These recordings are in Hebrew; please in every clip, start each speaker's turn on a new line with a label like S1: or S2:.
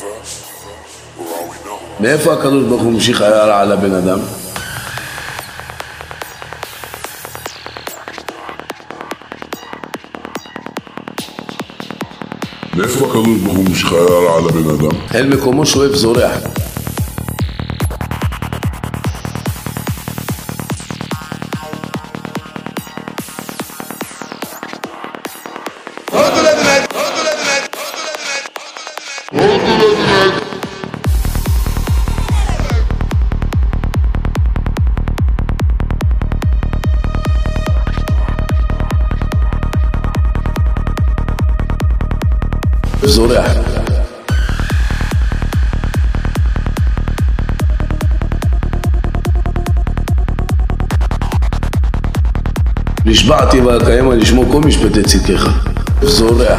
S1: מאיפה הקדוש ברוך הוא ממשיך הערה על הבן אדם?
S2: מאיפה הקדוש ברוך הוא ממשיך הערה על הבן אדם?
S1: אל מקומו שואף זורח. זורח. נשבעתי ואקיים לשמור כל משפטי צדקך. זורח.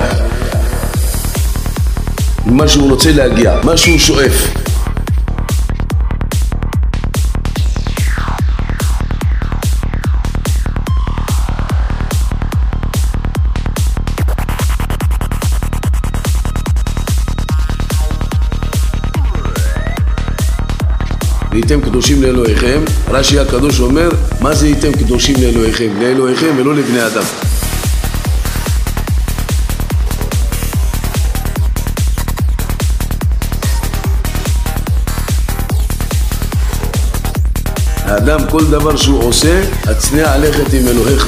S1: מה שהוא רוצה להגיע, מה שהוא שואף. והייתם קדושים לאלוהיכם. רש"י הקדוש אומר, מה זה הייתם קדושים לאלוהיכם? לאלוהיכם ולא לבני אדם. האדם כל דבר שהוא עושה, הצניע ללכת עם אלוהיך.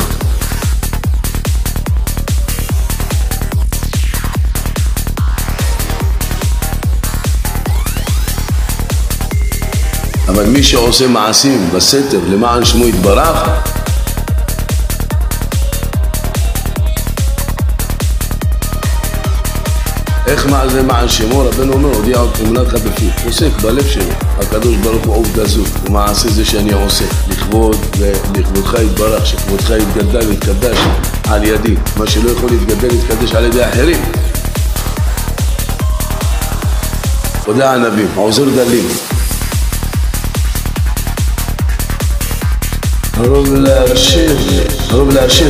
S1: אבל מי שעושה מעשים בסתר למען שמו יתברך, איך זה מען שמו? רבנו אומר, הודיע אמונתך בפיו. עוסק בלב שלו. הקדוש ברוך הוא עובדה זאת. ומעשה זה שאני עושה. לכבודך יתברך, שכבודך יתגדל ויתקדש על ידי. מה שלא יכול להתגדל יתקדש על ידי אחרים. הודע הנביא, עוזר דלים. הרוב להשאיר.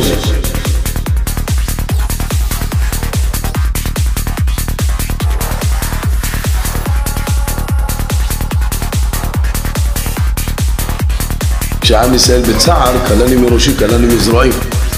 S1: כשעם ישראל בצער, קלני מראשי, קלני מזרועי.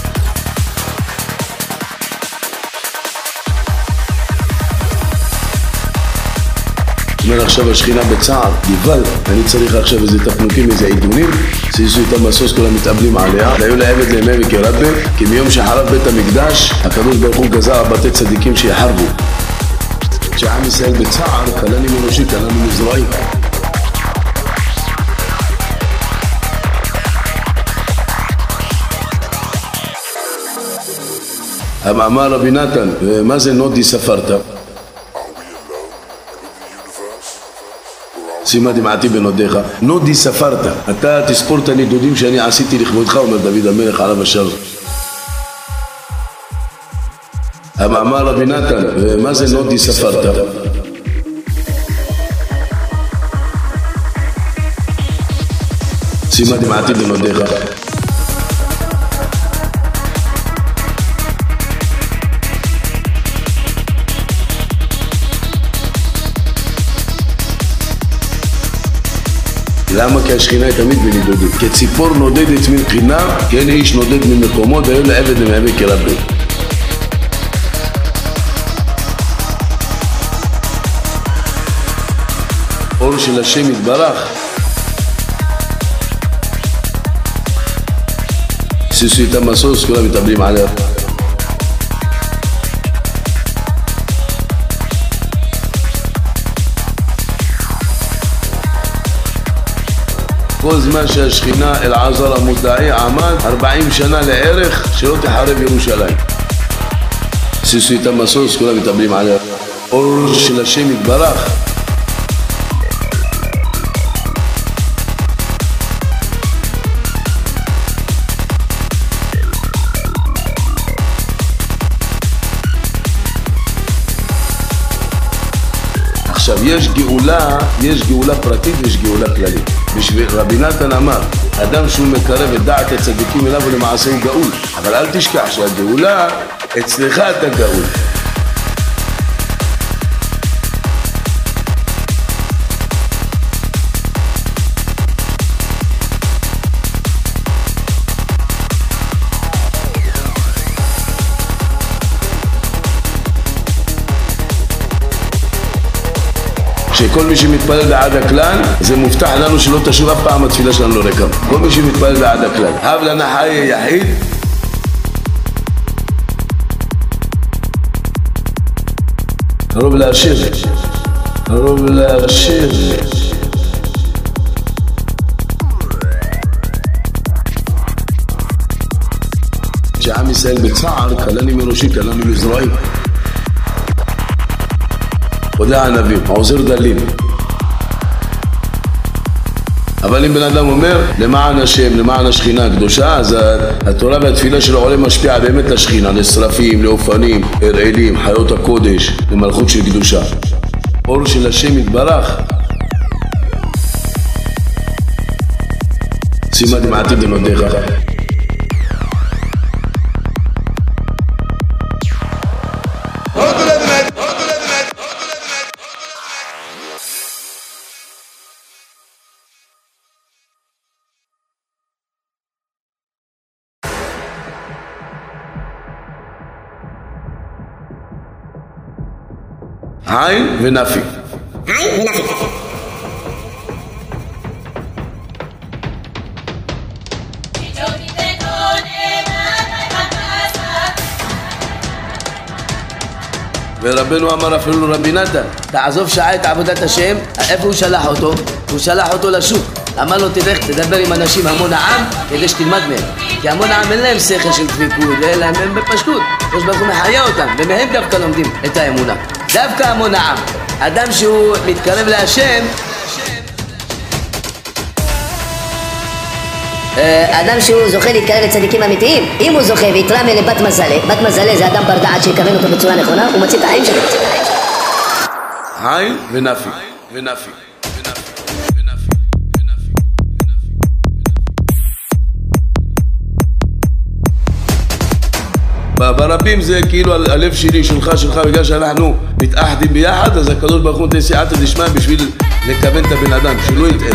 S1: אומר עכשיו השכינה בצער, גבל, אני צריך עכשיו איזה תפנוקים, איזה עידונים, שיעשו איתם מסוס, כולם מתאבלים עליה. והיו לעבד לימי וכרבה, כי מיום שחרב בית המקדש, הקדוש ברוך הוא גזר בתי צדיקים שיחרבו. כשעם ישראל בצער, קלני מראשי, קלני מזרועי. אמר רבי נתן, מה זה נודי ספרת? שימה דמעתי בנודיך. נודי ספרת, אתה תספור את הנדודים שאני עשיתי לכבודך, אומר דוד המלך עליו השלום. אמר רבי נתן, מה זה נודי ספרת? שימה דמעתי בנודיך. למה? כי השכינה היא תמיד בנדודים. כציפור נודדת מבחינה, כן איש נודד ממקומו, והיו לעבד למהווה כרבה. אור של השם יתברך. שיעשו איתם מסוס, כולם מתאבלים עליה. כל זמן שהשכינה אלעזר המודעי עמד 40 שנה לערך שלא תחרב ירושלים. שיעשו איתם מסוס, כולם מתאבלים עליה. אור של השם יתברך. עכשיו יש גאולה פרטית ויש גאולה כללית. בשביל רבי נתן אמר, אדם שהוא מקרב את דעת הצדיקים אליו ולמעשה הוא גאול. אבל אל תשכח שהגאולה, אצלך אתה גאול. שכל מי שמתפלל בעד הכלל, זה מובטח לנו שלא תשוב אף פעם התפילה שלנו לא ריקה. כל מי שמתפלל בעד הכלל. הב לנה חיי יחיד. הרוב להשיר. הרוב להשיר. שעם ישראל בצער, קלני מראשי, קלני מזרועי. הודע הנביא, עוזר דלים. אבל אם בן אדם אומר, למען השם, למען השכינה הקדושה, אז התורה והתפילה שלו עולה משפיעה באמת לשכינה, לשרפים, לאופנים, הראלים, חיות הקודש, למלכות של קדושה. אור של השם יתברך. שימה דמעתי דמדיך. עין ונפי.
S3: עין ונפי.
S1: ורבנו אמר אפילו רבי נתן, תעזוב שעה את עבודת השם. איפה הוא שלח אותו? הוא שלח אותו לשוק. אמר לו תלך תדבר עם אנשים המון העם כדי שתלמד מהם, כי המון העם אין להם שכל של דבקות, אלא הם בפשטות. ראש ברוך הוא מחיה אותם, ומהם דווקא לומדים את האמונה. דווקא המון העם. אדם שהוא מתקרב להשם,
S3: אדם שהוא זוכה להתקרב לצדיקים אמיתיים, אם הוא זוכה ויתרמה לבת מזלה, בת מזלה זה אדם בר דעת שיקרן אותו בצורה נכונה, הוא מציל את החיים שלו.
S1: עין ונפי. ונפי. ברבים זה כאילו הלב שלי, שלך, בגלל שאנחנו מתאחדים ביחד, אז הקדוש ברוך הוא נותן סייעתא דשמיא בשביל לכוון את הבן אדם, שלא יטעה.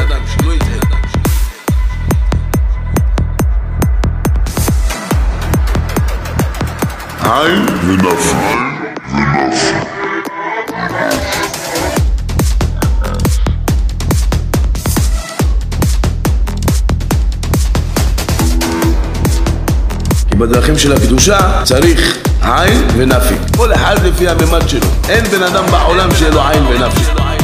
S2: עין ונפי.
S1: בדרכים של הקדושה צריך עין ונפי, כל אחד לפי הממד שלו. אין בן אדם בעולם שיהיה לו עין ונפי.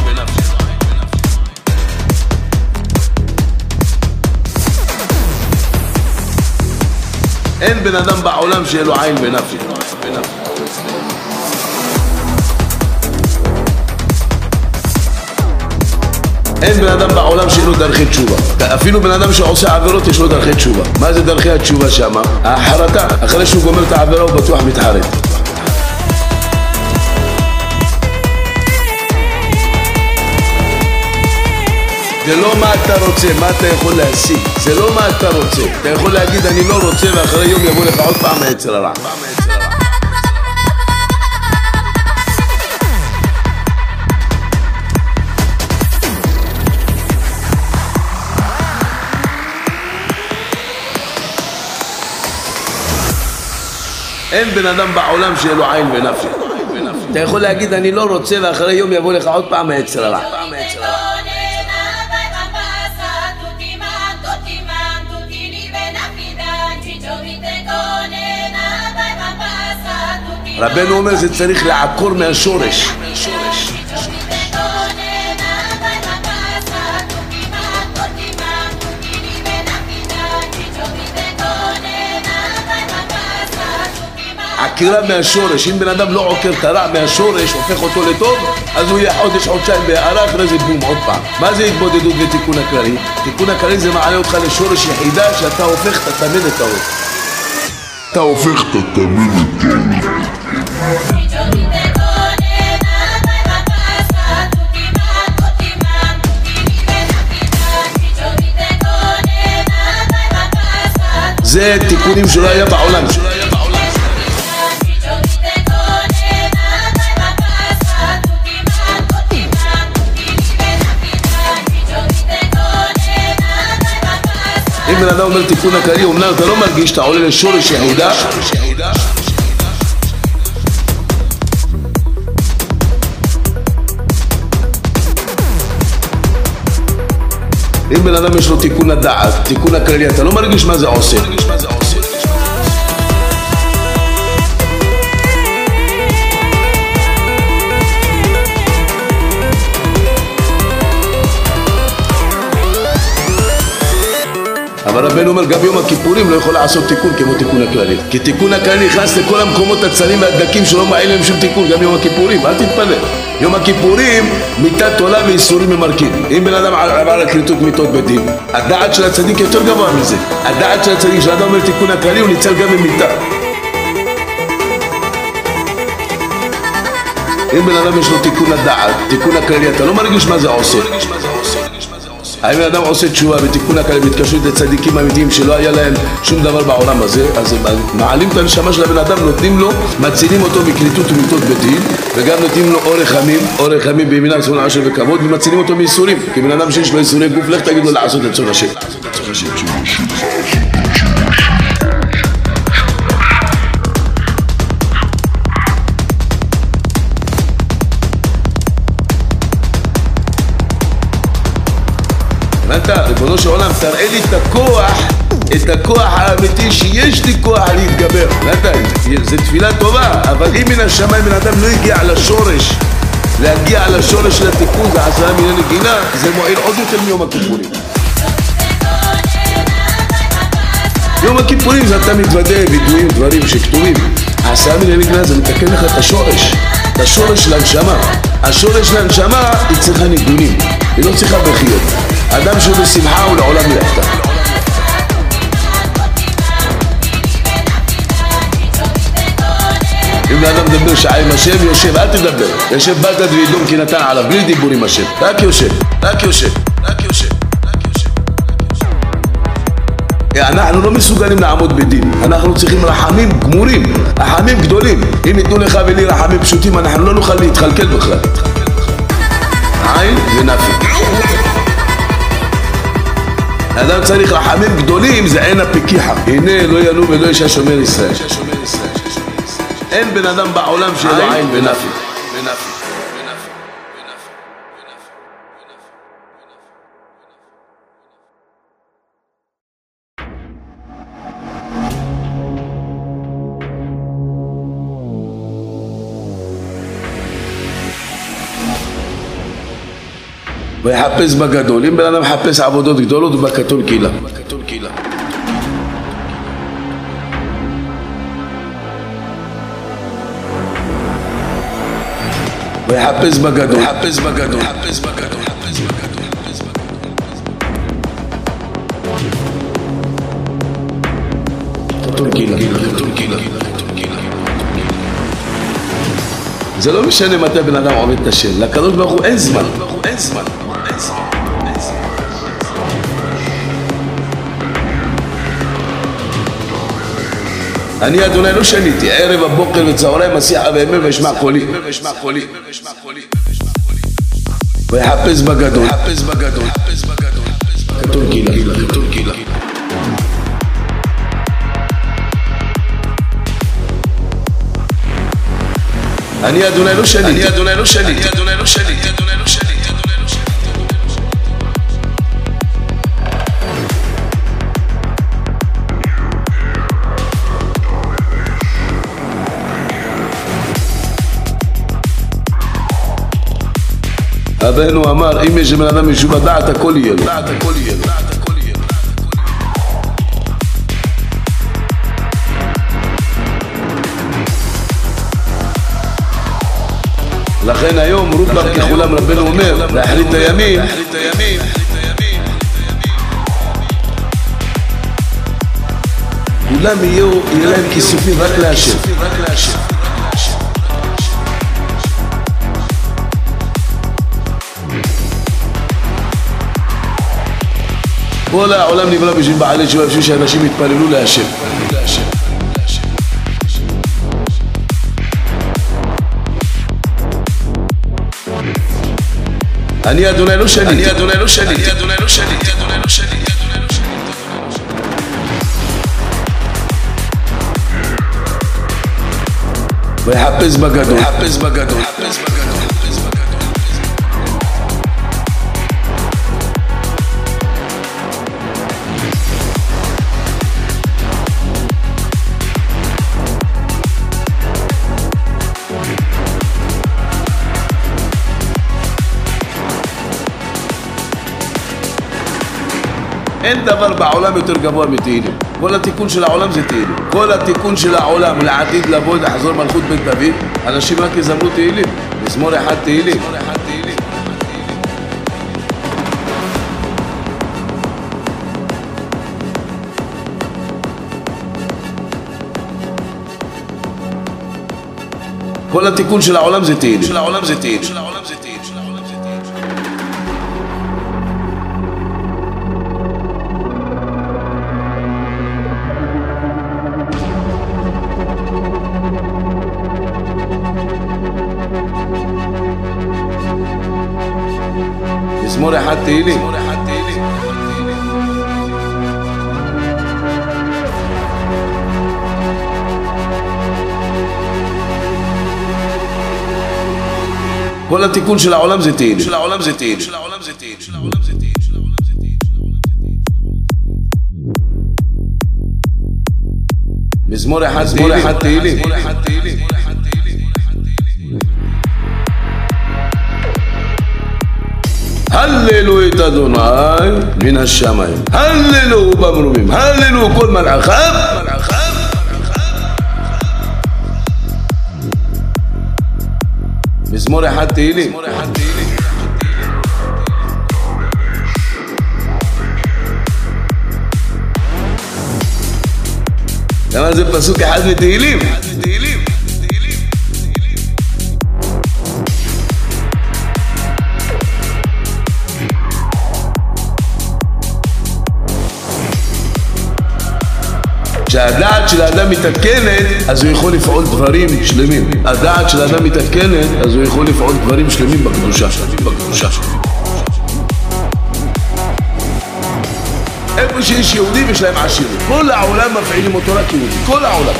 S1: אין בן אדם בעולם שיהיה לו עין ונפי. אין בן אדם בעולם שיש לו דרכי תשובה. אפילו בן אדם שעושה עבירות יש לו דרכי תשובה. מה זה דרכי התשובה שמה? ההחרטה. אחרי שהוא גומר את העבירה הוא בטוח מתחרט. זה לא מה אתה רוצה, מה אתה יכול להשיג. זה לא מה אתה רוצה. אתה יכול להגיד אני לא רוצה ואחרי יום יבוא לך עוד פעם היצר הרע. אין בן אדם בעולם שיהיה לו עין ונפי. אתה יכול להגיד אני לא רוצה ואחרי יום יבוא לך עוד פעם היצר הרע. רבנו אומר זה צריך לעקור מהשורש. עקירה מהשורש. אם בן אדם לא עוקר את הרע מהשורש, הופך אותו לטוב, אז הוא יהיה חודש, חודשיים בהערה, אחרי זה בום עוד פעם. מה זה התבודדות ותיקון הכללי? תיקון הכללי זה מעלה אותך לשורש יחידה שאתה הופך את התמיד את האור.
S2: אתה הופך את התמיד את האור. זה תיקונים שלא היה בעולם. אם בן אדם אומר תיקון הכללי, אומנם אתה לא מרגיש, אתה עולה לשורש יחידה. אם בן אדם יש לו תיקון הדעת, תיקון הכללי, אתה לא מרגיש מה זה עושה. אבל רבנו אומר, גם יום הכיפורים לא יכול לעשות תיקון כמו תיקון הכללי. כי תיקון הכללי נכנס לכל המקומות הצרים והדקים שלא מעיל להם שום תיקון, גם יום הכיפורים, אל תתפלא. יום הכיפורים, מיתת עולה ואיסורים ממרקים. אם בן אדם עבר על כריתות מיתות בדין, הדעת של הצדיק יותר גבוה מזה. הדעת של הצדיק, כשאדם אומר תיקון הכללי, הוא ניצל גם ממיתה. אם בן אדם יש לו תיקון הדעת, תיקון הכללי, אתה לא מרגיש מה זה עושה. האם בן אדם עושה תשובה בתיקון הכללי, בהתקשרות לצדיקים אמיתיים שלא היה להם שום דבר בעולם הזה, אז הם מעלים את הנשמה של הבן אדם, נותנים לו, מצילים אותו מכריתות ומיתות בדין, וגם נותנים לו אורך ימים בימינה וצפון עושר וכבוד, ומצילים אותו מייסורים. כי בן אדם שיש לו ייסורי גוף, לך תגיד לו לעשות את צון השם. אתה, ריבונו של עולם, תראה לי את הכוח האמיתי שיש לי כוח להתגבר. זה תפילה טובה, אבל אם מן השמיים בן אדם לא הגיע לשורש, להגיע לשורש של התיקון, זה 10 מיליון נגינה, זה מועיל עוד יותר מיום הכיפורים. יום הכיפורים זה אתה מתוודא וידועים, דברים שכתובים. 10 מיליון נגינה זה מתקן לך את השורש של הנשמה. השורש של הנשמה היא צריכה ניגונים, היא לא צריכה בחיות. אדם שהוא בשמחה הוא לעולם ילכת. אם לאדם מדבר שעה עם השם, יושב, אל תדבר. יושב בלתד וידום כי נתן עליו, בלי דיבור עם השם. רק יושב. אנחנו לא מסוגלים לעמוד בדין. אנחנו צריכים רחמים גמורים, רחמים גדולים. אם ייתנו לך ולי רחמים פשוטים, אנחנו לא נוכל להתחלקל בכלל. עין ונפי. האדם צריך רחמים גדולים, זה עין הפקיחה. הנה לא ינום ולא ישע שומר ישראל. אין בן אדם בעולם שלו עין ונפי. ויחפש בגדול. אם בן אדם מחפש עבודות גדולות, הוא בקטון קהילה. ויחפש בגדול. קטון קהילה. זה לא משנה מתי בן אדם עובד את השם. לקדוש ברוך הוא אין זמן. אני אדוני לא שניתי, ערב הבוקר וצהריים מסיח ואמר וישמע קולי. ויחפש בגדול. קטון קהילה. אני אדוני לא שניתי. רבנו אמר, אם יש בן אדם משום הדעת, הכל יהיה לו. לכן היום רובם ככולם רבנו אומר, לאחרית הימים, כולם יהיה להם כיסופים רק להשם. כל העולם נברא בשביל בעלי תשובה, בשביל שאנשים יתפללו להשם. אני אדוני לא שניתי. ויחפש בגדול. אין דבר בעולם יותר גבוה מתהילים. כל התיקון של העולם זה תהילים. כל התיקון של העולם לעתיד לבוא לחזור מלכות בית דוד, אנשים רק יזמרו תהילים. מזמור אחד תהילים. כל התיקון של העולם זה תהילים. של העולם זה תהילים. של העולם זה תהילים. של העולם זה תהילים. מזמור אחד תהילים. כל התיקון של העולם זה תהילים. של העולם זה תהילים. של העולם זה תהילים. של העולם זה תהילים. של העולם זה תהילים. מזמור אחד תהילים. הללו את אדוני מן השמיים, הללו במרומים, הללו כל מלאכיו. מזמור אחד תהילים. למה זה פסוק אחד מתהילים? כשהדעת של האדם מתעדכנת, אז הוא יכול לפעול דברים שלמים. הדעת של האדם מתעדכנת, אז הוא יכול לפעול דברים שלמים בקדושה. איפה שיש יהודים יש להם עשירות. כל העולם מפעילים אותו רק יהודים. כל העולם.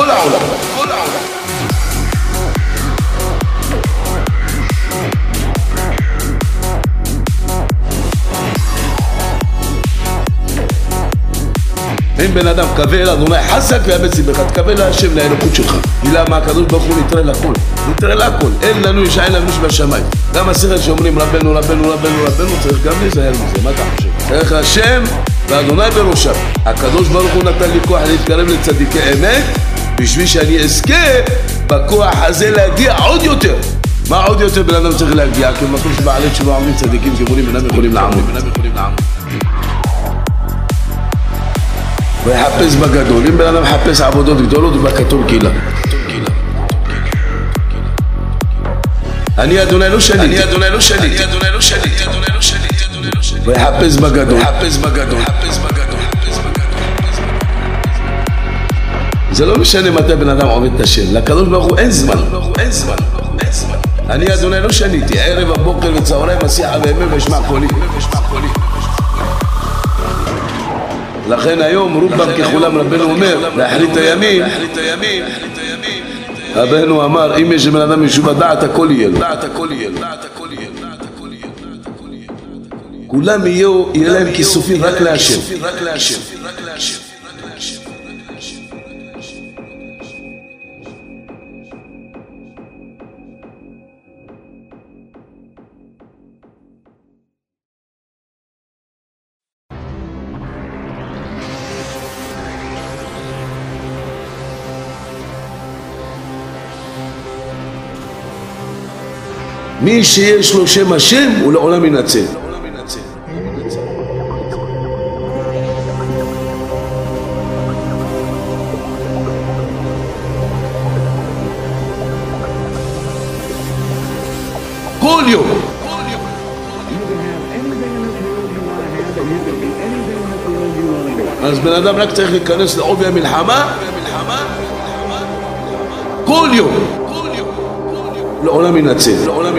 S2: אם בן אדם קבל אדוני חזק ואמץ ליבך, תקבל להשם לאלוקות שלך. למה הקדוש ברוך הוא נתראה לכל, אין לנו ישע, אין לנו איש בשמיים. גם השכל שאומרים רבנו צריך גם להיזהר מזה. מה אתה חושב? צריך השם ואדוני בראשם. הקדוש ברוך הוא נתן לי כוח להתקרב לצדיקי אמת, בשביל שאני אזכה בכוח הזה להגיע עוד יותר. מה עוד יותר בן אדם צריך להגיע? כי במקום שבעלי תשובה עומדים צדיקים גמורים אינם יכולים לעמוד. ויחפש בגדול. אם בן אדם מחפש עבודות גדולות ובקטון קהילה. אני אדוני לא שליט. ויחפש בגדול. זה לא משנה מתי בן אדם עובד את השם. לקדוש ברוך הוא אין זמן. אני אדוני לא שליטי. ערב, הבוקר וצהריים, מסיחה וימי וישמע קולי. לכן היום רובם ככולם רבנו אומר לאחרית הימים. רבנו אמר אם יש בן אדם ישוב הדעת הכל יהיה לו. כולם יהיה להם כיסופים רק להשם. מי שיש לו שם השם הוא לעולם ינצל. כל יום. אז בן אדם רק צריך להיכנס לעובי המלחמה כל יום. לעולם ינצל.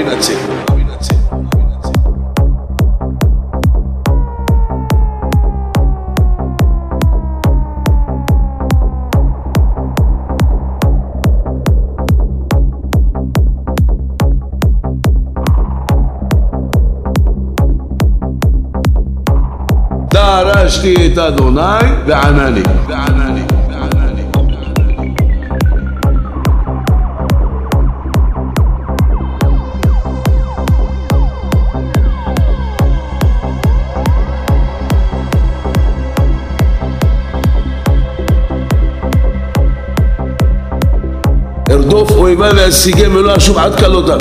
S2: דרשתי את אדוני וענני. ארדוף אויבי ואשיגם ולא אשוב עד כלותיו.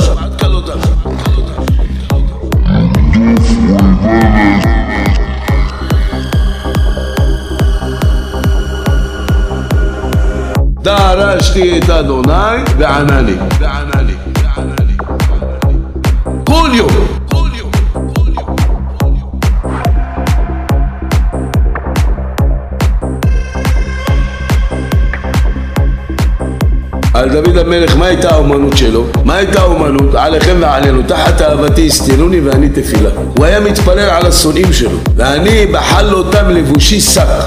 S2: דרשתי את אדוני וענה לי. כל יום. על דוד המלך, מה הייתה האומנות שלו? מה הייתה האומנות? עליכם ועלינו, תחת אהבתי הסתירוני ואני תפילה. הוא היה מתפלל על השונאים שלו, ואני בחל אותם לבושי שק.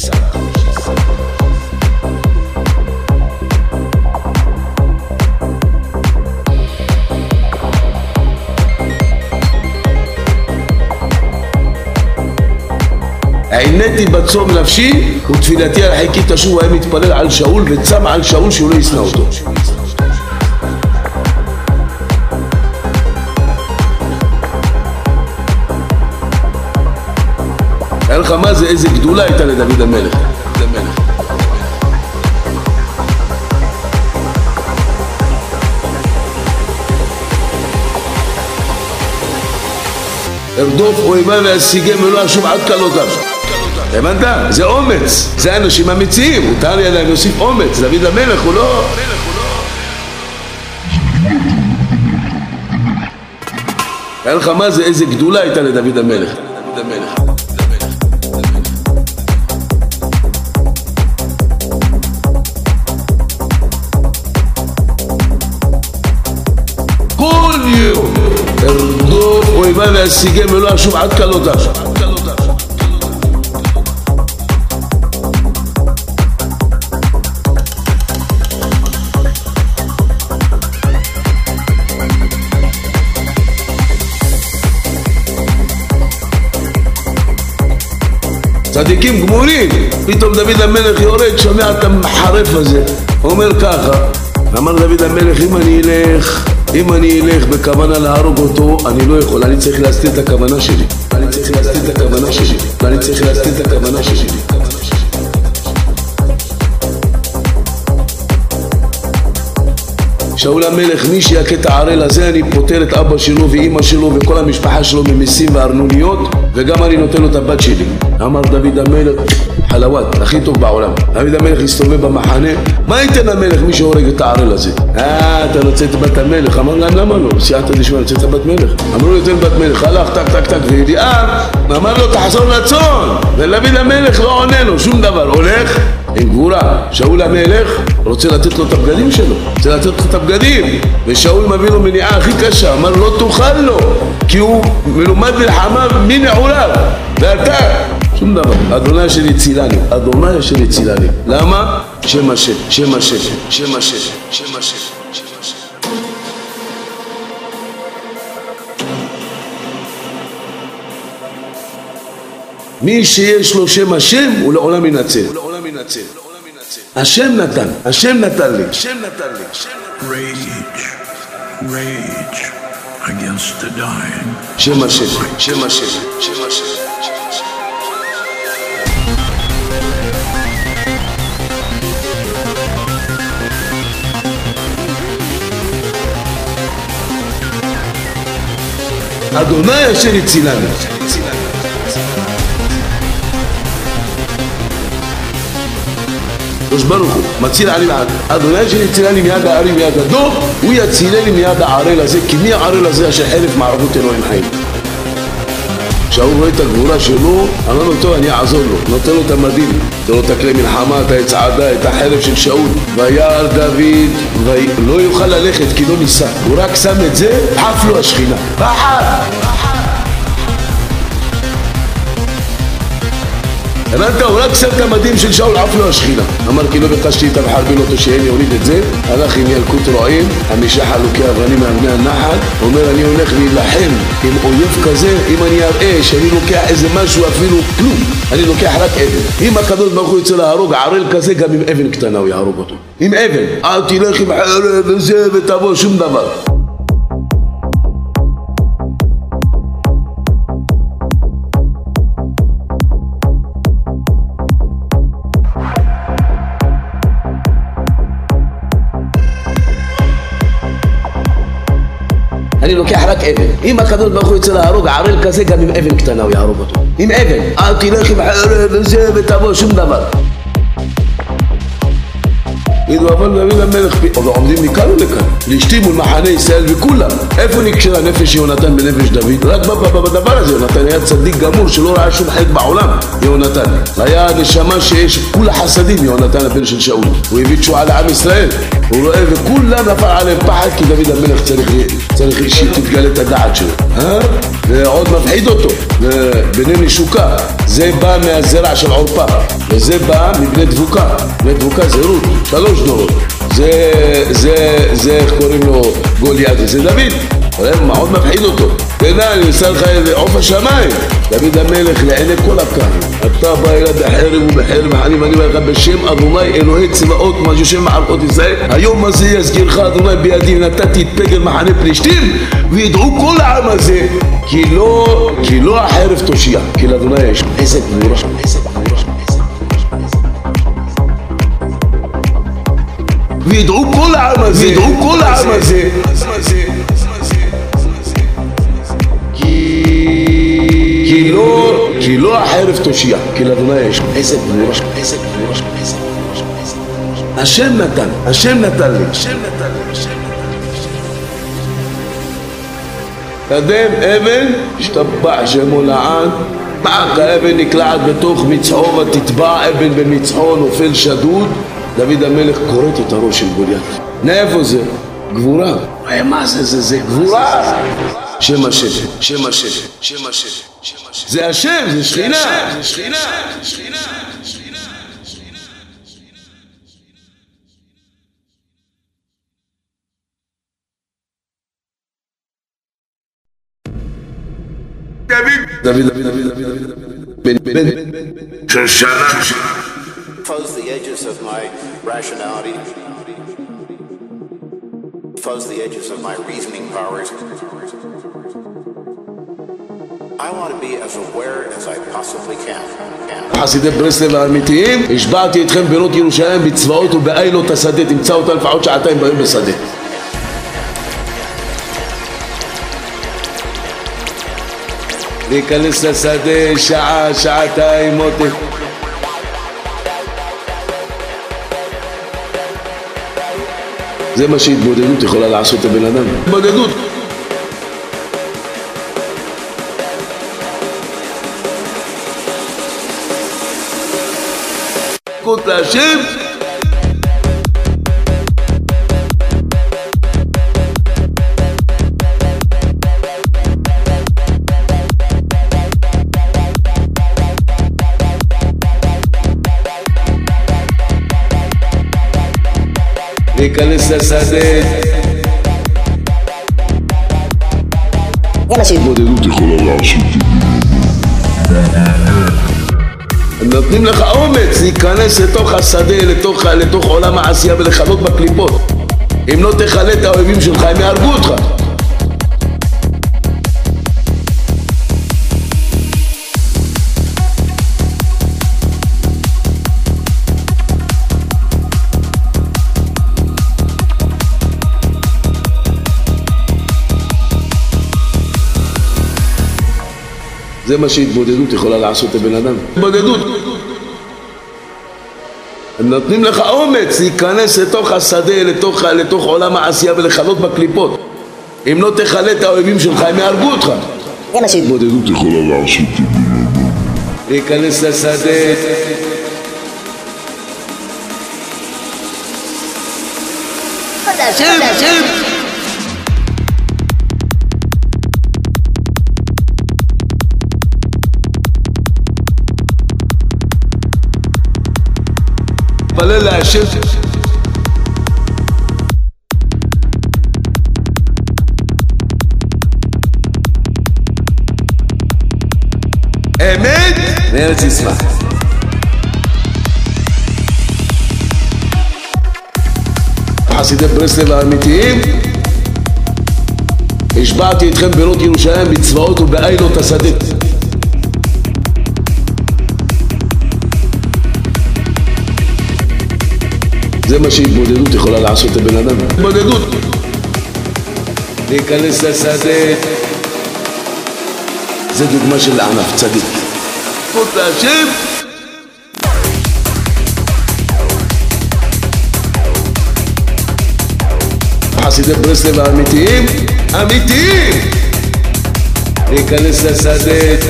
S2: עיניתי בצום נפשי ותפילתי על חיקי תשוב. הוא היה מתפלל על שאול וצם על שאול שהוא לא ישנא אותו. היה לך מה זה, איזה גדולה הייתה לדוד המלך. ארדוף אויבי ואשיגם ולא אשוב עד כלותיו. הבנת? זה אומץ, זה אנשים אמיצים, מותר לי עדיין להוסיף אומץ. דוד המלך הוא לא... היה לך מה זה, איזה גדולה הייתה לדוד המלך. כל יום ארדוף אויבי ואשיגם ולא אשוב עד כלותיו. צדיקים גמורים, פתאום דוד המלך יורד, שומע את המחרף הזה, אומר ככה, אמר דוד המלך, אם אני אלך בכוונה להרוג אותו, אני לא יכול, אני צריך להסתיר את הכוונה שלי. שאול המלך, מי שיכה את הערל הזה, אני פותר את אבא שלו ואמא שלו וכל המשפחה שלו ממיסים וארנוניות, וגם אני נותן לו את הבת שלי. אמר דוד המלך, חלוות, הכי טוב בעולם. דוד המלך הסתובב במחנה, מה ייתן המלך מי שהורג את הערל הזה? אתה רוצה את בת המלך? אמר להם, למה לא? סייעתא דשמיא, רוצה את בת מלך. אמרו לו, תן בת מלך, הלך, טק, וידיעה, אמר לו, תחזור לצאן. ודוד המלך לא עונה לו, שום דבר, הולך עם גבורה. שאול המלך רוצה לתת לו את הבגדים שלו, ושאול מביא לו מניעה הכי קשה, אמר לא תאכל לו, כי הוא מלומד מלחמה מנעוריו, ואתה שום דבר. אדוני אשר הצילני, למה? שם השם. מי שיש לו שם השם הוא לעולם ינצל. השם נתן לי.
S4: Rage against the dying.
S2: שם השם. אדוני אשר הצילני. קדוש ברוך הוא מציל עלי לעד. אדוני שיצילני מיד הארי מיד הדוב, הוא יצילני מיד הערל הזה, כי מי הערל הזה אשר חרף מערבות אלוהים חיים. כשהוא רואה את הגבורה שלו, אמר לו טוב, אני אעזור לו, נותן לו את המדים, נותן לו את הכלי מלחמה, את הצעדה, את החרב של שאול. וירא דוד ולא יוכל ללכת כי לא ניסה, הוא רק שם את זה, עף לו השכינה, הבנת? הוא רק שם את המדים של שאול, עף לו השכינה. אמר כי לא ביקשתי את המחרבין אותו שאין יוריד את זה. הלך עם ילקוט רועים, 5 חלוקי אבנים מאבני הנחל, אומר אני הולך להילחם עם אויב כזה, אם אני אראה שאני לוקח איזה משהו אפילו כלום, אני לוקח רק אבן. אם הקדוש ברוך הוא יצא להרוג ערל כזה, גם עם אבן קטנה הוא יהרוג אותו, עם אבן. אל תלך עם חרב וזה ותבוא, שום דבר.
S1: אני לוקח רק אבן. אם הקדוש ברוך הוא יצא להרוג ערל כזה, גם עם אבן קטנה הוא יהרוג אותו. עם אבן. אל תלך עם חרב וזה ותבוא שום דבר. ידעו אבל דוד המלך ועומדים מכאן ולכאן לאשתי מול מחנה ישראל וכולם. איפה נקשר הנפש יהונתן בנפש דוד? רק בדבר הזה. יהונתן היה צדיק גמור שלא ראה שום חטא בעולם. יהונתן היה נשמה שיש כולה חסדים. יהונתן הבן של שאול, הוא הביא תשועה לעם ישראל, הוא רואה וכולם נפל עליהם פחד, כי דוד המלך צריך שתתגלה את הדעת שלו. ועוד מפחיד אותו בני נשוקה. זה בא מהזרע של עורפה וזה בא מבני דבוקה. בני דבוקה זה רות, 3 דורות. זה איך קוראים לו גוליית, זה דוד. מה עוד מפחיד אותו? תדע, אני אעשה לך איזה עוף השמיים. דוד המלך לעיני כל הקהל, אתה בא אליי בחרב ובחרב וחנים, אני אומר לך בשם אדוני אלוהי צבאות מג'ושי מערכות ישראל, היום הזה יזכירך אדוני בידי, נתתי את פגל מחנה פלישתים וידעו כל העם הזה כי לא החרב תושיע, כי לאדוני יש. איזה גבורה, איזה גבורה, וידעו כל העם הזה, וידעו כל העם הזה כי לא החרב תושיע, כי לאדוני יש. איזה גבורה, איזה גבורה, איזה גבורה. השם נתן לי, השם נתן לי. קדם אבן, השתבח שמו לעד. האבן נקלעת בתוך מצחו ותטבע אבן במצחו, נופל שדוד. דוד המלך קורט את הראש של גוליית. מאיפה זה? גבורה. מה זה? זה גבורה. שם השם, שם השם, שם השם. זה השם, זה שכינה. דוד.
S5: Fuzz the edges of my rationality, fuzz the edges of my reasoning powers. I want to be as aware as I possibly can.
S1: חסידי ברסלב האמיתיים, השבעתי אתכם בנות ירושלים בצבאות ובאילות השדה, תמצא אותה לפחות 2 ביום בשדה. להיכנס לשדה שעה, 2 מותק. זה מה שהתבודדות יכולה לעשות את הבן אדם. התבודדות. קוט להשם. להיכנס לשדה. זה
S3: מה שהתבודדות
S4: יכולה לעשות.
S1: הם נותנים לך אומץ להיכנס לתוך השדה, לתוך עולם העשייה ולחלות בקליפות. אם לא תחלה את האויבים שלך, הם יהרגו אותך. זה מה שהתבודדות יכולה לעשות את הבן אדם. התבודדות. הם נותנים לך אומץ להיכנס לתוך השדה, לתוך עולם העשייה ולחלות בקליפות. אם לא תחלה את האויבים שלך, הם יהרגו אותך.
S3: זה מה שהתבודדות
S4: יכולה לעשות את הבן אדם.
S1: להיכנס לשדה.
S3: השם.
S1: להתפלל להשם. אמת וארץ ישמח. חסידי ברסלב האמיתיים, השבעתי אתכם בנות ירושלים בצבאות ובאילות השדה. זה מה שהתבודדות יכולה לעשות את הבן אדם. התבודדות.
S2: להיכנס לשדה. זה דוגמה של ענף צדיק. זכות להשם. חסידי ברסלב האמיתיים, אמיתיים, להיכנס לשדה.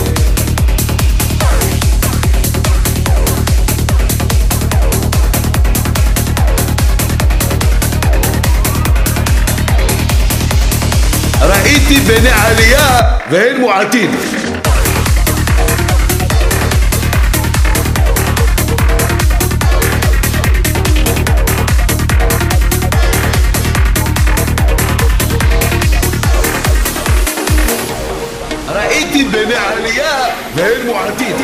S2: ראיתי בני עלייה והן מועטים. ראיתי בני עלייה והן מועטים.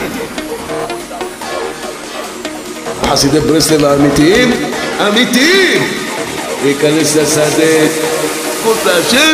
S2: חסידי ברסלב האמיתיים, אמיתיים, להיכנס לשדה. זכות להשם.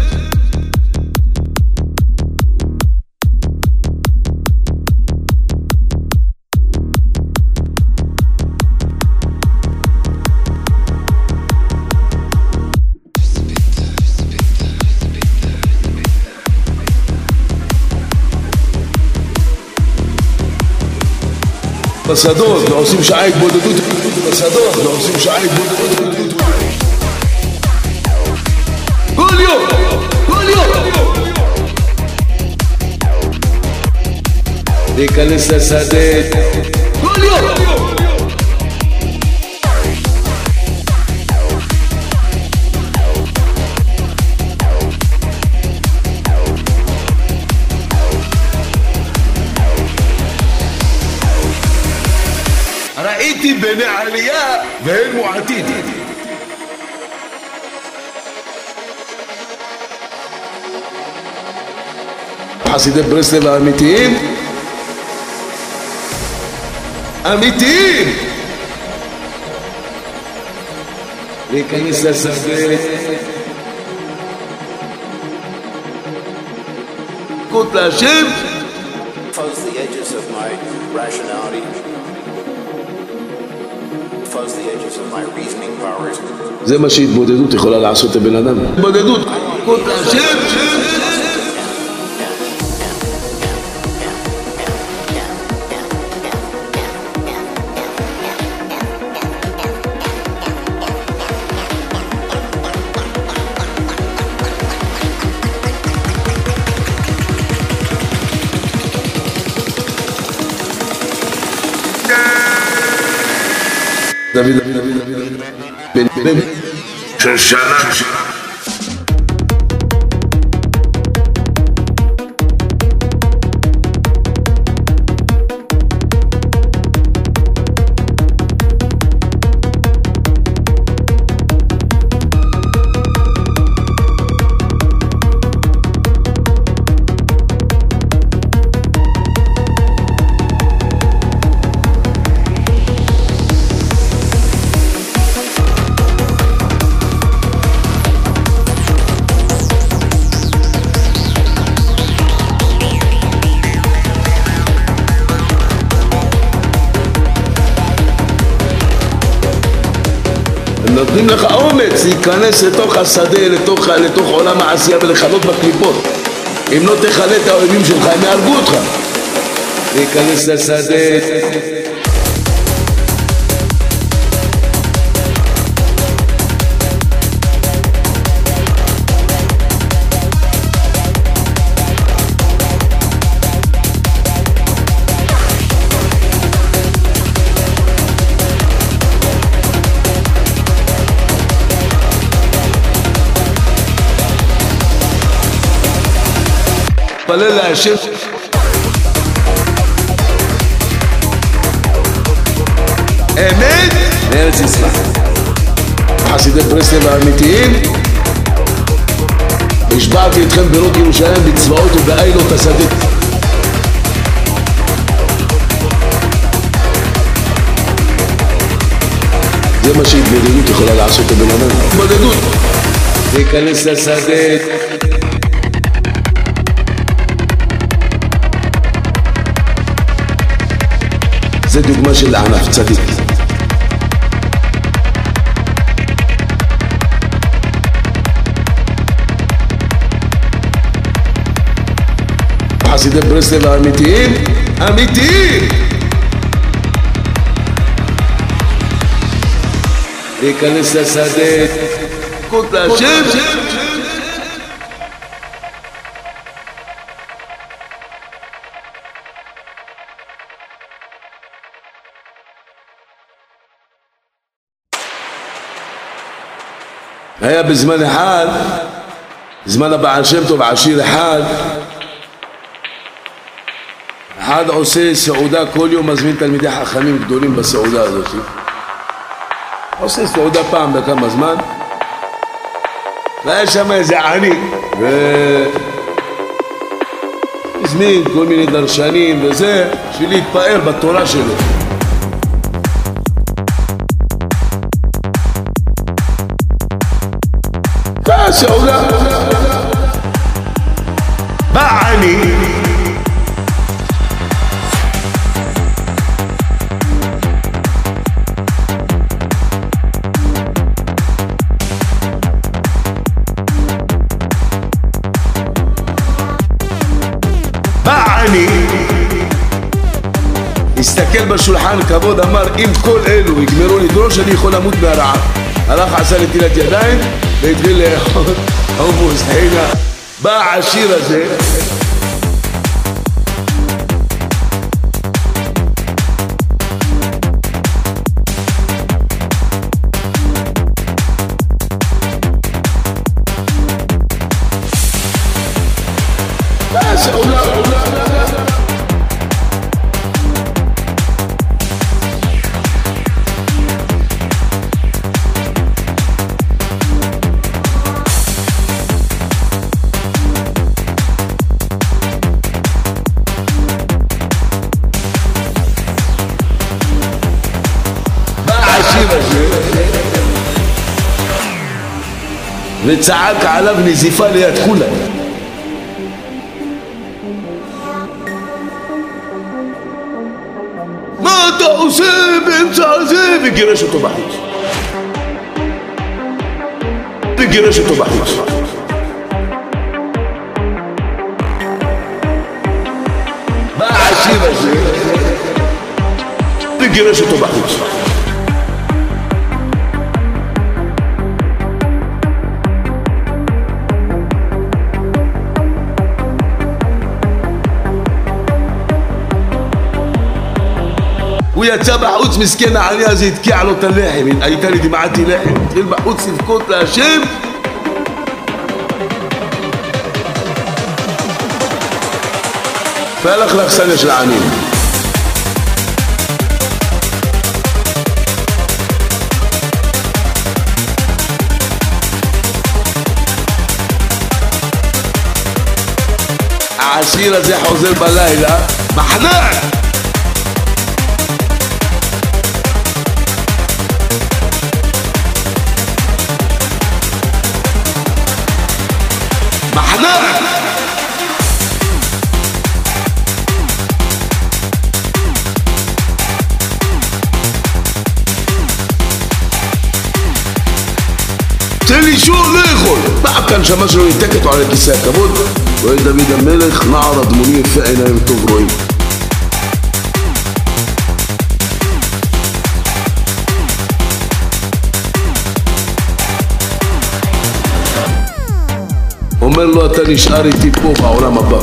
S2: בשדות ועושים שעה התבודדות. בשדות ועושים שעה התבודדות. כל יום, כל יום. להיכנס לשדה. כל יום. ראיתי בני עלייה והן מועטים. חסידי ברסלב האמיתיים, אמיתיים, להיכנס לשדה. זכות להשם.
S5: Fuzz the edges of my rationality. Fuzz the edges of my reasoning powers.
S2: זה מה שהתבודדות יכולה לעשות לבן אדם. התבודדות. זכות להשם. דוד בן שושנה. נותנים לך אומץ להיכנס לתוך השדה, לתוך עולם העשייה ולחלות בקליפות. אם לא תחלה את האויבים שלך, הם יהרגו אותך. להיכנס לשדה. להתפלל להשם. אמת לארץ ישראל. חסידי ברסלב האמיתיים, השבעתי אתכם בירות ירושלים בצבאות ובעילות השדה. זה מה שהתבודדות יכולה לעשות לבן אדם. התבודדות. להיכנס לשדה. זה דוגמה של ענף צדיק. חסידי ברסלב האמיתיים, אמיתיים! להיכנס לשדה, זכות להשם. היה בזמן אחד, זמן הבעל שם טוב, עשיר אחד עושה סעודה, כל יום מזמין תלמידי חכמים גדולים בסעודה הזאת. עושה סעודה פעם בכמה זמן, והיה שם איזה עני, והזמין כל מיני דרשנים וזה, בשביל להתפאר בתורה שלו. סעודה, בא עני, הסתכל בשולחן כבוד, אמר אם כל אלו יגמרו לדרוש אני יכול למות מהרעב. הלך עשה נטילת ידיים והתחיל לאכול חומוס, הנה בא העשיר הזה, וצעק עליו נזיפה ליד כולם. מה אתה עושה באמצע הזה? וגירש אותו בחוץ. בא העשיר הזה וגירש אותו בחוץ. הוא יצא בחוץ, מסכן העני הזה, התקיע לו את הלחם, הייתה לי דמעתי לחם, התחיל בחוץ לבכות להשם, והלך לאכסניה של העניים. העשיר הזה חוזר בלילה, מחנק! תן לי שור לאכול. בא כאן שמה שלו ניתק אותו על הכיסא הכבוד, רואה דוד המלך נער אדמוני יפה עיניים טוב רואים. אומר לו אתה נשאר איתי פה בעולם הבא.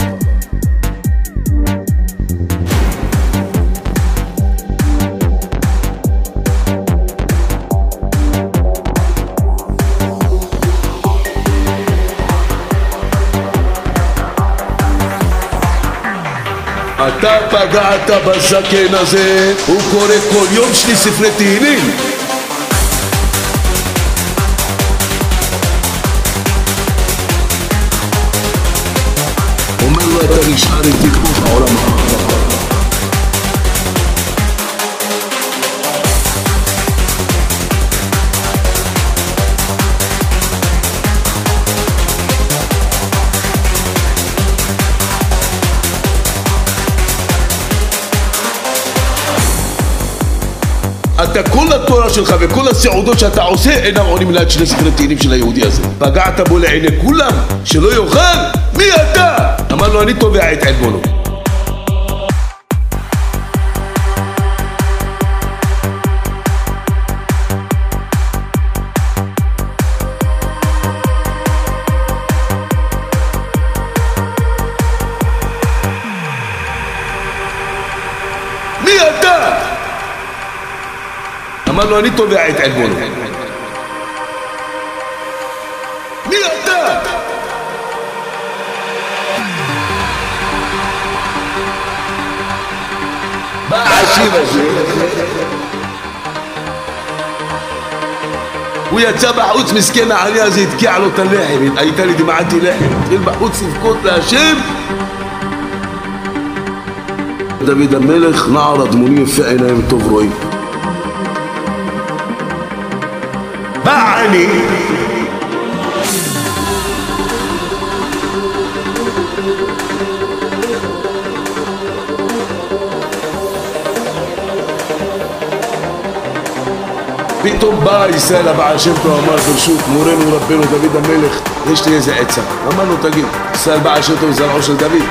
S2: אתה פגעת בזקן הזה, הוא קורא כל יום שני ספרי תהילים. אומר לו אתה נשאר איתי פה בעולם הבא. אתה כל התורה שלך וכל הסעודות שאתה עושה אינם עונים ליד שני ספרי תהילים של היהודי הזה. פגעת בו לעיני כולם שלא יאכל? מי אתה? אמר לו אני תובע את עלבונו. מי אתה? אמר לו אני תובע את עלבונו. מי אתה? מה העשיר הזה? הוא יצא בחוץ, מסכן העני הזה, התקיע לו את הלחם, הייתה לי דמעתי לחם, התחיל בחוץ לבכות להשם. דוד המלך נער אדמוני יפה עיניים טוב רואים. מה אני? פתאום בא ישראל הבעל שם טוב אמר ברשות מורנו רבנו דוד המלך יש לי איזה עצה. אמר לו תגיד, ישראל בעל שם טוב זרעו של דוד.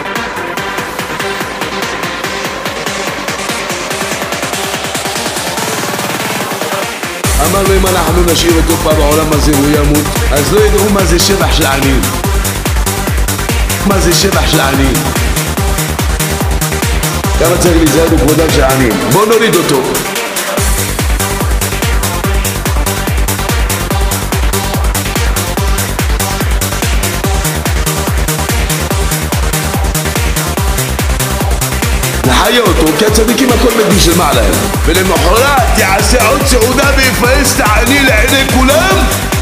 S2: אמר לו אם אנחנו נשאיר אותו פה בעולם הזה והוא ימות אז לא ידעו מה זה שבח של עניים. מה זה שבח של עניים? כמה צריך להיזהר בכבודם של עניים. בוא נוריד אותו. נחיה אותו כי הצדיקים הכל מקדיש למעלה להם. ולמחרת יעשה עוד סעודה ויפעס את העני לעיני כולם.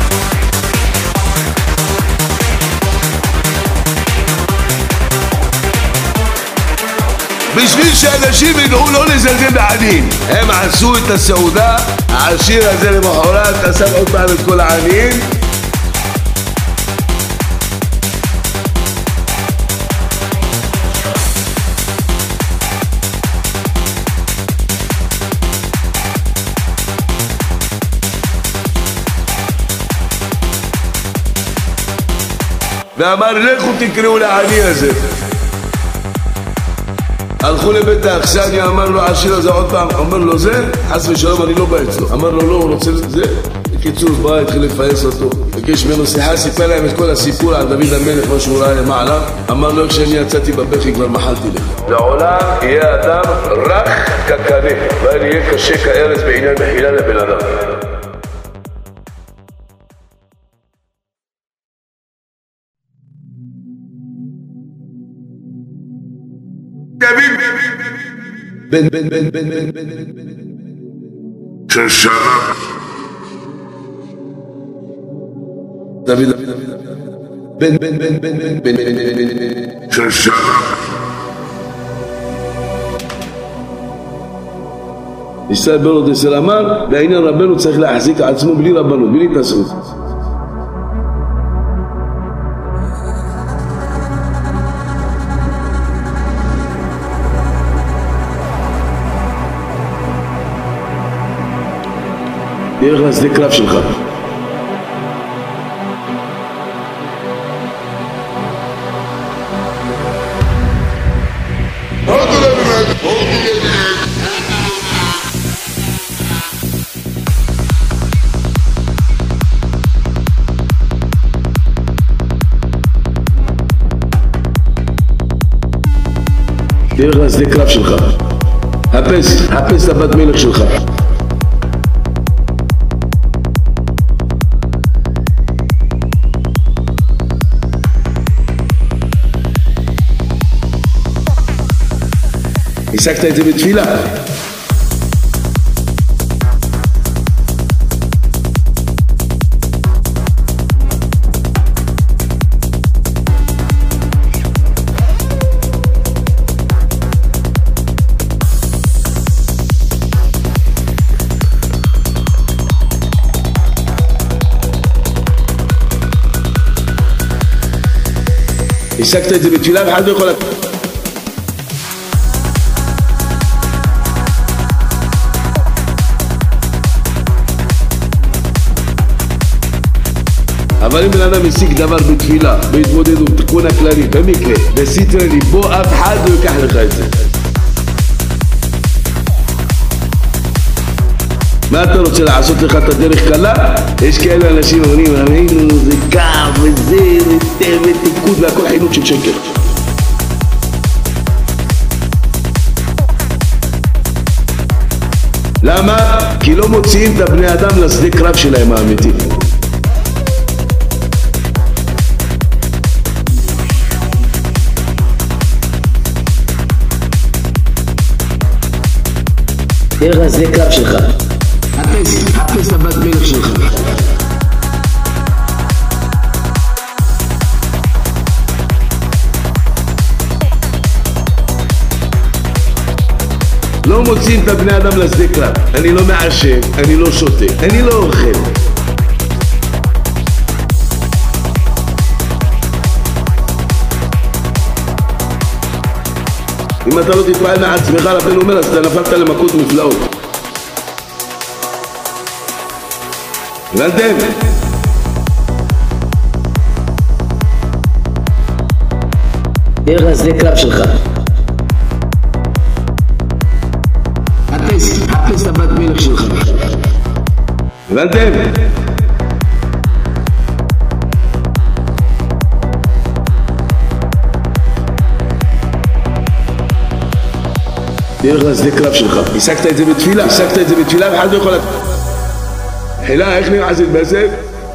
S2: בשביל שאנשים ידעו לא לזלזל בעניים. הם עשו את הסעודה, העשיר הזה למחרת אסף עוד פעם את כל העניים. ואמר לכו תקראו לעני הזה. הלכו לבית האכסניה, אמר לו העשיר הזה עוד פעם, אומר לו זה, חס ושלום אני לא בא אצלו. אמר לו לא, הוא רוצה זה. בקיצור בא, התחיל לפייס אותו. ביקש ממנו שיחה, סיפר להם את כל הסיפור על דוד המלך, מה שהוא ראה למעלה. אמר לו כשאני יצאתי בבכי כבר מחלתי לך. לעולם יהיה אדם רך כקנה, ואני יהיה קשה כארץ בעניין מחילה לבן אדם. בן
S4: שושנה
S2: דוד בן
S4: שושנה
S2: ישראל בן ישראל אמר בעניין רבנו צריך להחזיק עצמו בלי רבנו, בלי התנשאות. תלך לשדה קרב שלך. תלך לשדה קרב שלך. חפש את הבת מלך שלך. השגת את זה בתפילה. השגת את זה בתפילה ואחד לא יכול לתת. אבל אם בן אדם משיג דבר בתפילה, בהתמודדות, תיקון הכללי, במקרה, בסתרי ליבו, אף אחד לא ייקח לך את זה. מה אתה רוצה לעשות לך את הדרך קלה? יש כאלה אנשים אומרים, ראינו, זה קר, וזה, ותיקוד, והכל חינוך של שקר. למה? כי לא מוציאים את הבני אדם לשדה קרב שלהם האמיתי.
S1: תראה לשדה קרב שלך. חפש את הבת מלך שלך.
S2: לא מוצאים את הבני אדם לשדה קרב. אני לא מעשן, אני לא שותה, אני לא אוכל. אם אתה לא תתפעל מעצמך, רבנו אומר, אז אתה נפלת למכות נפלאות. הבנתם?
S1: תראה לשדה קרב שלך. חפש את הבת מלך שלך.
S2: הבנתם?
S1: תראה לשדה קרב שלך.
S2: השגת את זה בתפילה, ואחד לא יכול... חילה, איך נראה זה בסף?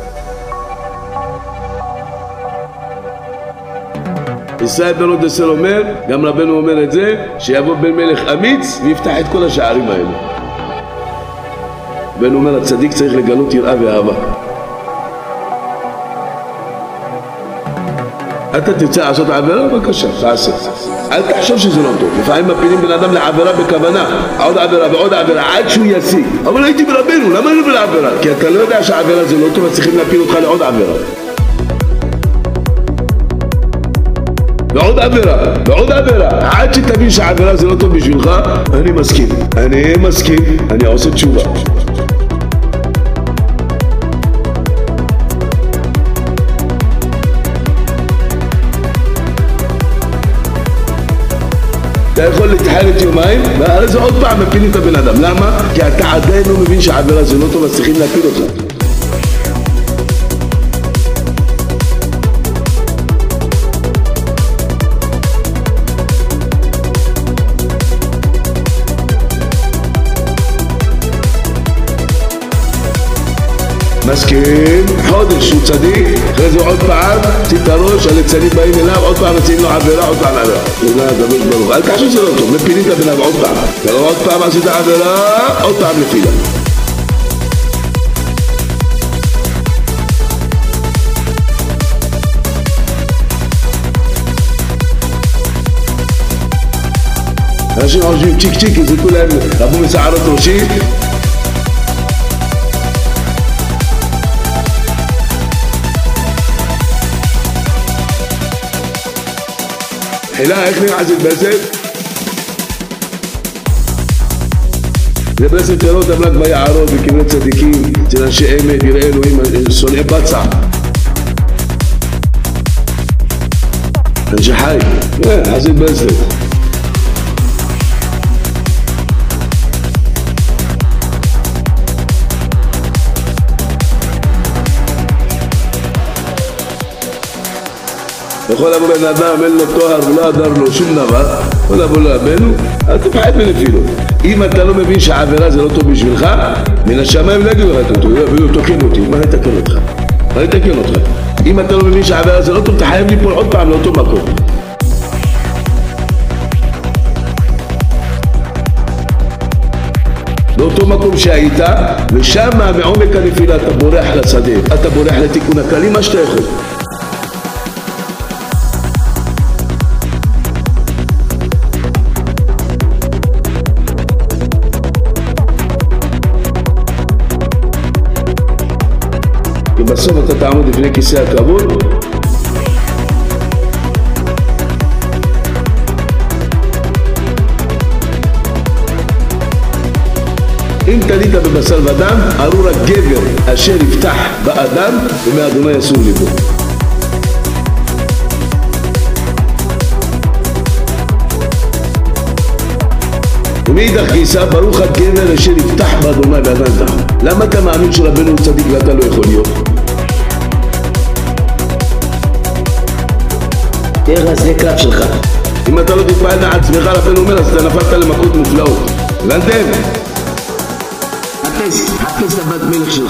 S2: ישראל בן עודסל אומר, גם רבנו אומר את זה, שיבוא בן מלך אמיץ ויפתח את כל השערים האלה. רבנו אומר, הצדיק צריך לגלות יראה ואהבה. אתה תרצה לעשות עבירה? בבקשה, תעשה. אל תחשוב שזה לא טוב. לפעמים מפילים בן אדם לעבירה בכוונה, עוד עבירה ועוד עבירה, עד שהוא ישיג. אבל הייתי ברבנו, למה אני בעבירה? כי אתה לא יודע שהעבירה זה לא טוב, אז צריכים להפיל אותך לעוד עבירה. ועוד עבירה, עד שתבין שהעבירה זה לא טוב בשבילך, אני מסכים, אני עושה תשובה. אתה יכול להתחל את יומיים, ואחרי זה עוד פעם מפילים את הבן אדם. למה? כי אתה עדיין לא מבין שהעבירה זה לא טוב, אז צריכים להפיל אותך. מסכים, חודש הוא צדיק, אחרי זה עוד פעם, תציג את הראש, הליצנים באים אליו, עוד פעם מציעים לו עבירה, עוד פעם עבירה. תודה, דבש ברוך. אל תחשוב שזה לא טוב, מפילים את הבן אדם עוד פעם. אתה לא עוד פעם עשית עבירה, עוד פעם נפילה. אנשים חושבים צ'יק צ'יק, יזרקו להם רבו מסערות ראשי. חילה, איך נראה זה בסף? זה בסף תראו אותם רק ביערות וקברי צדיקים, אצל אנשי אמת, יראה אלוהים, שונאי בצע. אנשי חי, חזית בסף. יכול לבוא בן אדם, אין לו תואר ולא עדר לו שום דבר, יכול לבוא לרבנו, אז תפחד מנפילות. אם אתה לא מבין שהעבירה זה לא טוב בשבילך, מן השמיים לא יגידו לך אותו, תוקן אותי, מה נתקן אותך? אם אתה לא מבין שהעבירה זה לא טוב, אתה חייב ליפול עוד פעם לאותו מקום. לאותו מקום שהיית, ושם מעומק הנפילה אתה בורח לשדה, אתה בורח לתיקון הכללי, מה שאתה יכול. בסוף אתה תעמוד לפני כיסא הכבוד, אם תלית בבשר ודם, ארור הגבר אשר יפתח באדם ומאדוני יסור ליבו. ומאידך גיסא ברוך הגבר אשר יפתח באדוני באדם יפתח. למה אתה מאמין שרבנו הוא צדיק ואתה לא יכול להיות?
S1: תראה זה קרב שלך.
S2: אם אתה לא תתפעל לעצמך, רבנו אומר, אז אתה נפלת למכות מופלאות. הבנתם?
S1: חפש את הבת מלך שלך.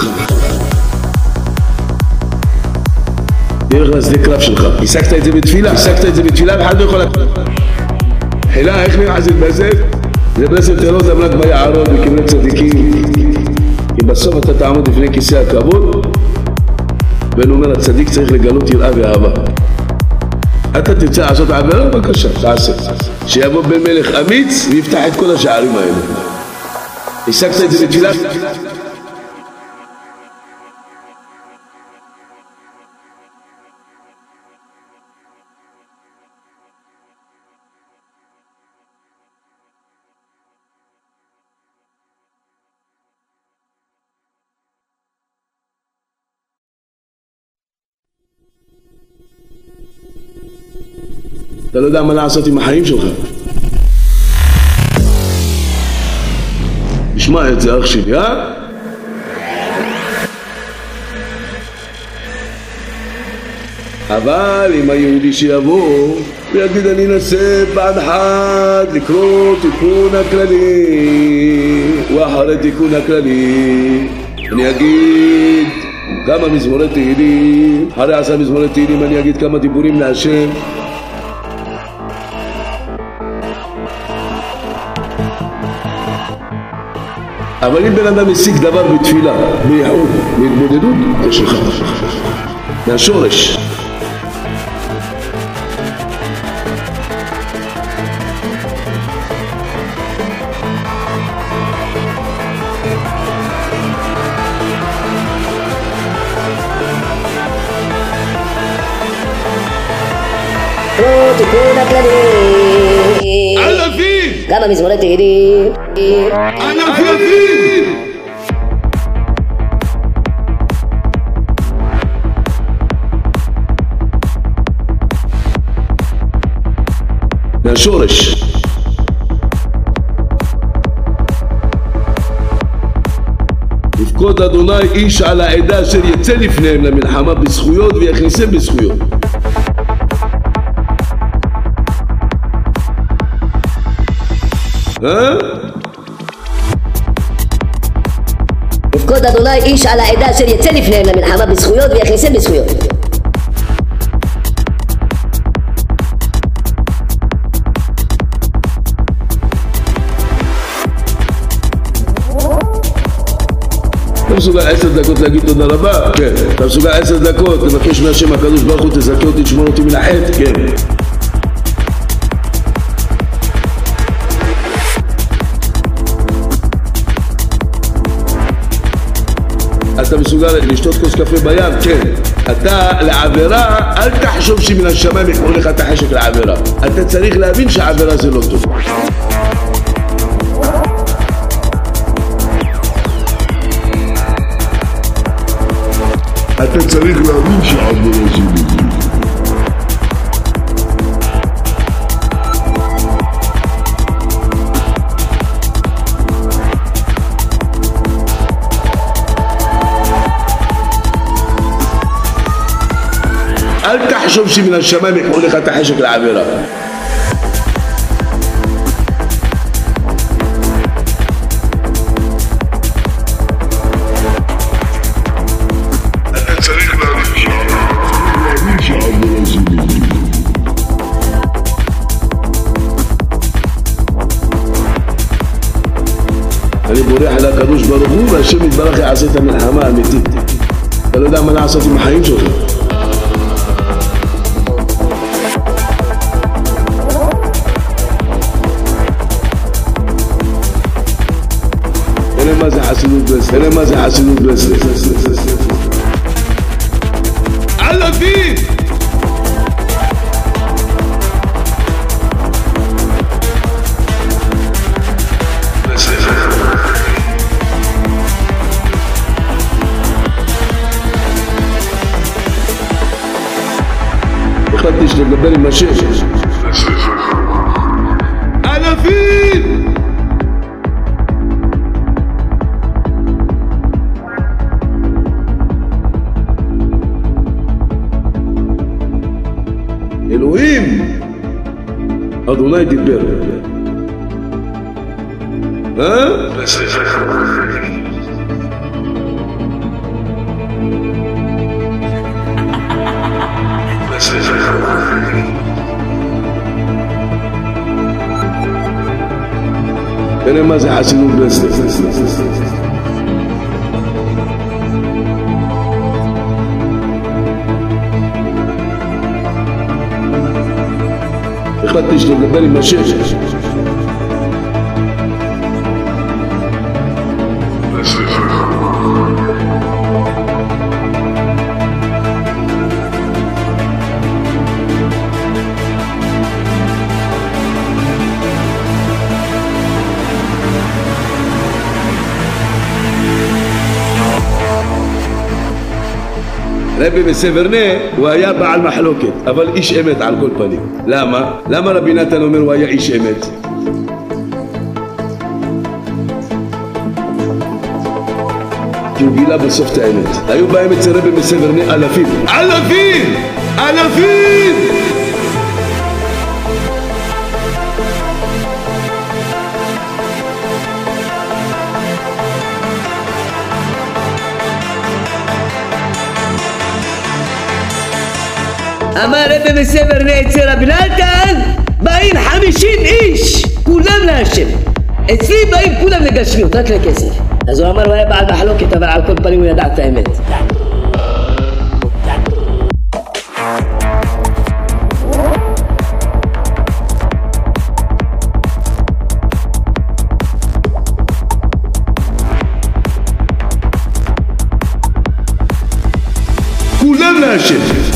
S2: תראה זה קרב שלך. השגת את זה בתפילה? השגת את זה בתפילה ואחד לא יכול... חילה, איך נראה זה בזאת? זה ברסם תלו זמלק ביערות וכברי צדיקים, כי בסוף אתה תעמוד לפני כיסא הכבוד, ואני אומר, הצדיק צריך לגלות יראה ואהבה. אתה תרצה לעשות עבירה? בבקשה, תעשה. שיבוא בן מלך אמיץ ויפתח את כל השערים האלה. השגת את זה בתפילה? אתה לא יודע מה לעשות עם החיים שלך. תשמע את זה אח שלי, אבל אם היהודי שיבוא ויגיד אני אנסה פעם אחת לקרוא תיקון הכללי, ואחרי תיקון הכללי אני אגיד כמה מזמורי תהילים, אחרי 10 מזמורי תהילים אני אגיד כמה דיבורים להשם, אבל אם בן אדם משיג דבר בתפילה, בייחוד, בהתבודדות, זה שלך, מהשורש.
S3: תיקון הכללי
S2: אלפים!
S3: גם המזמורי תהילים
S2: אלפים! מהשורש. יפקוד אדוני איש על העדה אשר יצא לפניהם למלחמה בזכויות ויכניסם בזכויות.
S3: יפקוד אדוני איש על העדה אשר יצא לפניהם למלחמה בזכויות ויכניסם בזכויות.
S2: אתה מסוגל 10 דקות להגיד תודה רבה? כן. אתה מסוגל 10 דקות לבקש מהשם הקדוש ברוך הוא תזכה אותי תשמור אותי מן החטא? כן. אתה מסוגל לשתות כוס קפה בים? כן. אתה לעבירה, אל תחשוב שמן השמיים יחמור לך את החשק לעבירה. אתה צריך להבין שהעבירה זה לא טוב. אתה צריך להבין שהעבירה זה לא טוב. אל תחשוב שמן השמיים יחמור לך את החשק לעבירה. אתה צריך להבין שהעבירה זה לא טוב. אני בורח על הקדוש ברוך הוא והשם יתברך יעשה את המלחמה האמיתית. אתה לא יודע מה לעשות עם החיים שלך. מה זה חסידות ברסלב? תראה מה זה חסידות ברסלב. אלפים!
S1: החלטתי שנדבר עם השם. אלפים! אלוהים! אדוני דיבר. תראה מה זה חסידות ברסלב. החלטתי שנדבר עם השם. רבי בסברנה הוא היה בעל מחלוקת, אבל איש אמת על כל פנים. למה? למה רבי נתן אומר הוא היה איש אמת? כי הוא גילה בסוף את האמת. היו בהם אצל רבי בסברנה אלפים. אלפים! אלפים!
S6: אמר רבי בסברנה אצל רבי נתן באים 50 איש כולם להשם, אצלי באים כולם לגשמיות רק לכסף. אז הוא אמר הוא היה בעל מחלוקת, אבל על כל פנים הוא ידע את האמת.
S1: כולם להשם.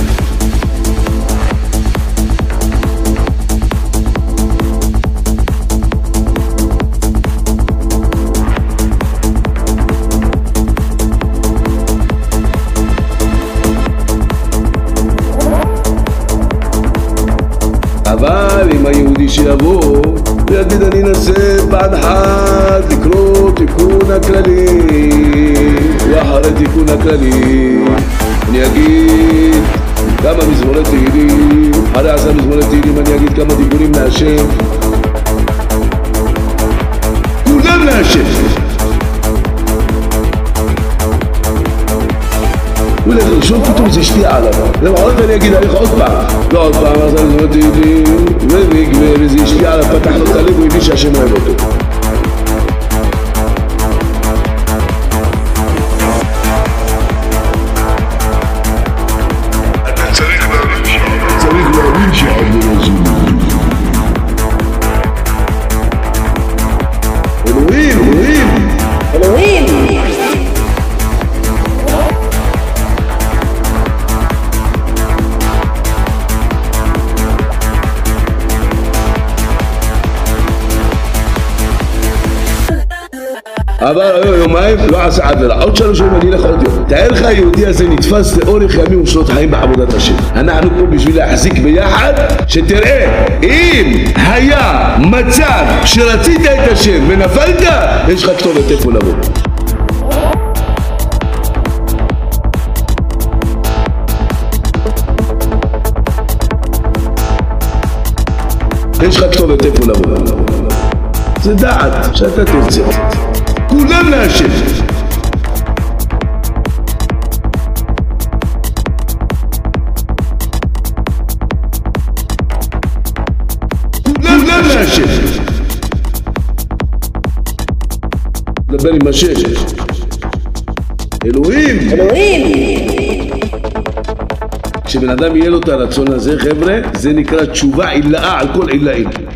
S1: אבל אם היהודי שיבוא ויגיד אני אנסה פעם אחת לקרוא תיקון הכללי, ואחרי תיקון הכללי אני אגיד כמה מזמורי תהילים, אחרי 10 מזמורי תהילים אני אגיד כמה דיבורים להשם, כולם להשם. הוא הולך לשאול, פתאום זה השפיע עליו. למחרת אני אגיד עליך עוד פעם. לא עוד פעם, אז אני זמרתי לי, וזה השפיע עליו, פתח לו את הלב, הוא הביא שהשם אוהב אותו.
S4: אתה צריך להבין שעד לא נזור.
S1: אלוהים, אלוהים!
S3: אלוהים!
S1: אבל יומיים לא עשה עבירה, עוד 3 יום אני אלך עוד יום. תאר לך היהודי הזה נתפס לאורך ימים ושנות חיים בעבודת השם. אנחנו פה בשביל להחזיק ביחד, שתראה אם היה מצב שרצית את השם ונפלת, יש לך כתובת איפה לבוא. יש לך כתובת איפה לבוא. זה דעת שאתה תרצה. כולם להשם. כולם להשם. דבר עם השם. אלוהים.
S3: אלוהים!
S1: כשבן אדם יהיה לו את הרצון הזה, חבר'ה, זה נקרא תשובה עילאה על כל עילאים.